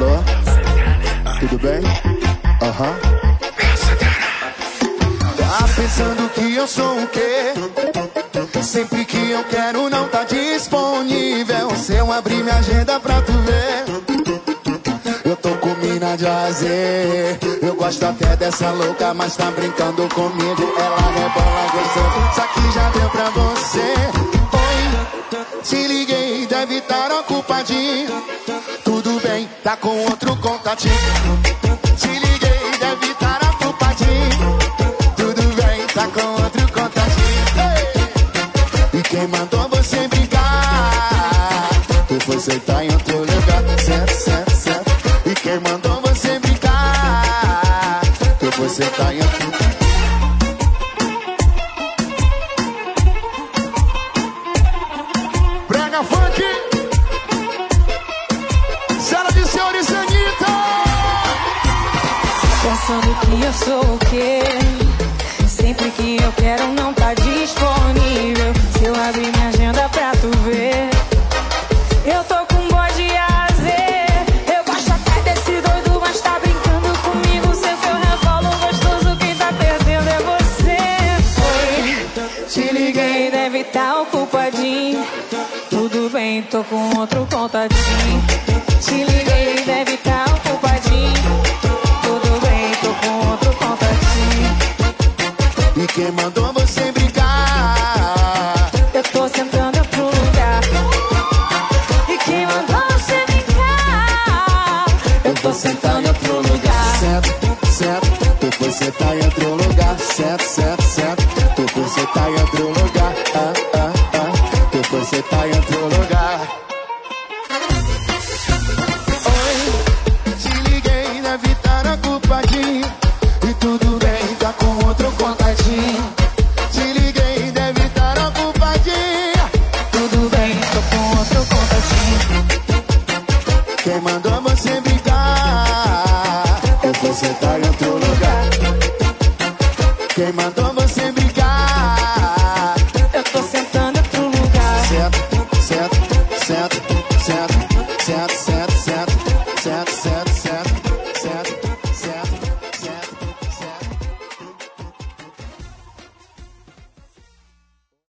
Alô? Tudo bem? Aham. Tá pensando que eu sou o quê? Sempre que eu quero não tá disponível. Se eu abrir minha agenda pra tu ver, eu tô com mina de azer. Eu gosto até dessa louca, mas tá brincando comigo. Ela rebola gostoso, isso aqui já deu pra você. Oi, te liguei, deve estar ocupadinho. Tudo bem, tá com outro contatinho. Te liguei, deve estar ocupadinho. Tudo bem, tá com outro contatinho. Ei! E quem mandou você brincar? Tu foi sentar em outro lugar. Certo, certo, certo. E quem mandou você brincar? Tu foi sentar em outro lugar. Brega funk. Sala de senhores Anitta. Pensando que eu sou o quê? Sempre que eu quero não tá disponível. Se eu abrir minha agenda pra tu ver, eu tô com bode azer. Eu gosto até desse doido, mas tá brincando comigo. Seu que eu revolo gostoso, quem tá perdendo é você. Oi, te liguei, deve tá ocupadinho. Tudo bem, tô com outro contatinho. Te liguei, deve tá ocupadinho. Tudo bem, tô com outro contatinho. E quem mandou você brincar? Eu tô sentando em outro lugar. E quem mandou você brincar? Eu tô sentando em outro lugar. Certo, certo, tu foi sentar em outro lugar. Certo, certo, certo, tu foi sentar em outro lugar. Tu foi sentar em outro lugar. Oi, te liguei, deve estar ocupadinho. E tudo bem, tá com outro contatinho. Te liguei, deve estar ocupadinho. Tudo bem, tô com outro contatinho. Quem mandou você brincar? Eu vou sentar em outro lugar. Quem mandou você brincar? Eu tô sentando em outro lugar. Certo, certo, certo, certo, certo.